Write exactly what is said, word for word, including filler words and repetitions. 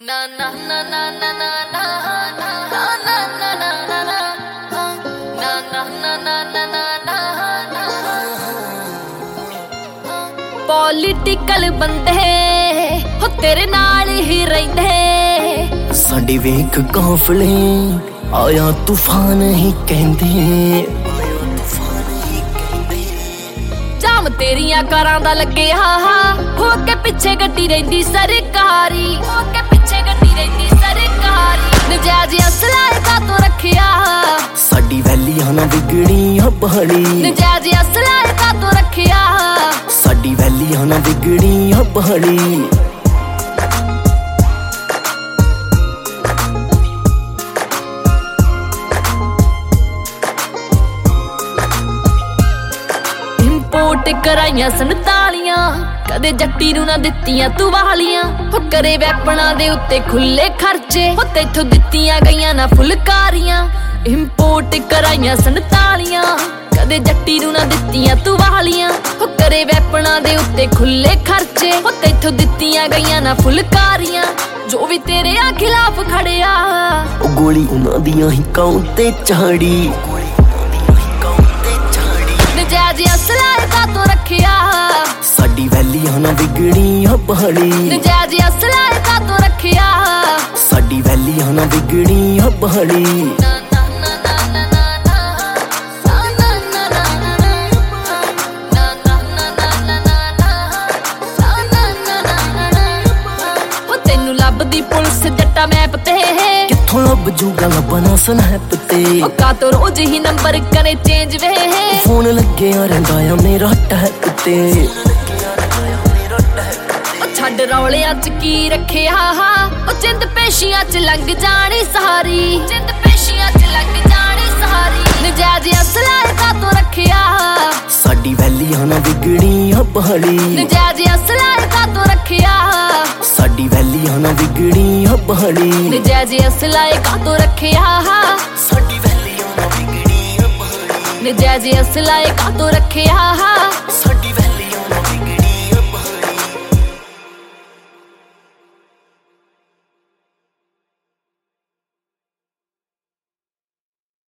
Na na na na na na na na na na na na na na na na na na na political ਬੰਦੇ ਹੋ ਤੇਰੇ ਨਾਲ ਹੀ ਰਹਿੰਦੇ ਸਾਡੇ ਵੇਖ ਕਾਫਲੇ ਆਇਆ ਤੂਫਾਨ ਹੀ ਕਹਿੰਦੇ ਜਾਮ ਤੇਰੀਆਂ ਕਾਰਾਂ ਦਾ ਲੱਗਿਆ ਹੋ ਕੇ ਪਿੱਛੇ ਗੱਡੀ ਰਹਿੰਦੀ ਸਰਕਾਰੀ ਹੋ ਕੇ ਪਿੱਛੇ ਗੱਡੀ ਰਹਿੰਦੀ ਸਰਕਾਰੀ ਨਜਾਇਜ਼ ਅਸਲਾ ਕਾ ਤੋਂ ਰੱਖਿਆ ਸਾਡੀ ਵੈਲੀਆਂ ਨਾ ਵਿਗੜੀਆਂ ਪਹਾੜੀ ਨਜਾਇਜ਼ ਅਸਲਾ ਕਾ ਤੋਂ ਰੱਖਿਆ ਸਾਡੀ ਵੈਲੀਆਂ ਨਾ ਵਿਗੜੀਆਂ ਪਹਾੜੀ ਇੰਪੋਰਟ ਕਰਾਈਆਂ ਸੰਤਾਲੀਆਂ ਕਦੇ ਜੱਟੀ ਨੂੰ ਨਾ ਦਿੱਤੀਆਂ ਤੂੰ ਵਾਲੀਆਂ ਹੋ ਕਰੇ ਵੈਪਣਾ ਦੇ ਉੱਤੇ ਖੁੱਲੇ ਖਰਚੇ ਹੋ ਤੇਥੋਂ ਦਿੱਤੀਆਂ ਗਈਆਂ ਨਾ ਫੁਲਕਾਰੀਆਂ ਇੰਪੋਰਟ ਕਰਾਈਆਂ ਸੰਤਾਲੀਆਂ ਕਦੇ ਜੱਟੀ ਨੂੰ ਨਾ ਦਿੱਤੀਆਂ ਤੂੰ ਵਾਲੀਆਂ ਹੋ ਕਰੇ ਵੈਪਣਾ ਦੇ ਉੱਤੇ ਖੁੱਲੇ ਖਰਚੇ ਹੋ ਤੇਥੋਂ ਦਿੱਤੀਆਂ ਗਈਆਂ ਨਾ ਫੁਲਕਾਰੀਆਂ ਜੋ ਵੀ ਤੇਰੇ ਆ ਖਿਲਾਫ ਖੜਿਆ ਉਹ ਗੋਲੀ ਉਹਨਾਂ ਦੀਆਂ ਹੀ ਕਾਂ ਤੇ ਚਾੜੀ ਨਜਾਇਜ਼ ਅਸਲਾ ਕਾ ਤੋਂ ਰੱਖਿਆ ਸਾਡੀ ਵੈਲੀਆਂ ਨਾ ਵਿਗੜੀਆਂ ਪਹਾੜੀ ਨਜਾਇਜ਼ ਅਸਲਾ ਕਾ ਤੋਂ ਰੱਖਿਆ ਸਾਡੀ ਵੈਲੀਆਂ ਨਾ ਵਿਗੜੀਆਂ ਪਹਾੜੀ ਲੱਭਦੀ ਪੁਲਿਸ ਜੱਟਾ ਮੈਪ ਤੇ ਕਿੱਥੋਂ ਲੱਭ ਜੂਗਾ ਲੱਭਣਾ ਸਨੈਪ ਤੇ ਉਹ ਕਾ ਤੋਂ ਰੋਜ਼ ਹੀ ਨੰਬਰ ਕਰੇ ਚੇਂਜ ਵੇ ਫੋਨ ਲੱਗਿਆ ਰਹਿੰਦਾ ਆ ਮੇਰਾ ਟੈਪ ਤੇ ਉਹ ਛੱਡ ਰੌਲਿਆਂ ਚ ਕੀ ਰੱਖਿਆ ਉਹ ਜਿੰਦ ਪੇਸ਼ੀਆਂ ਚ ਲੰਘ ਜਾਣੀ ਸਾਰੀ ਜਿੰਦ ਪੇਸ਼ੀਆਂ ਚ ਲੰਘ ਜਾਣੀ ਸਾਰੀ ਨਜਾਇਜ਼ ਅਸਲਾ ਕਾ ਤੋਂ ਰੱਖਿਆ ਸਾਡੀ ਵੈਲੀਆਂ ਨਾ ਵਿਗੜੀਆਂ ਪਹਾੜੀ ਨਜਾਇਜ਼ ਅਸਲਾ ਕਾ ਤੋਂ ਰੱਖਿਆ ਸਾਡੀ ਵੈਲੀਆਂ ਨਾ ਵਿਗੜੀਆਂ ਪਹਾੜੀ ਨਜਾਇਜ਼ ਅਸਲਾ ਕਾ ਤੋਂ ਰੱਖਿਆ ਸਾਡੀ ਵੈਲੀਆਂ ਨਾ ਵਿਗੜੀਆਂ ਪਹਾੜੀ ਨਜਾਇਜ਼ ਅਸਲਾ ਕਾ ਤੋਂ ਰੱਖਿਆ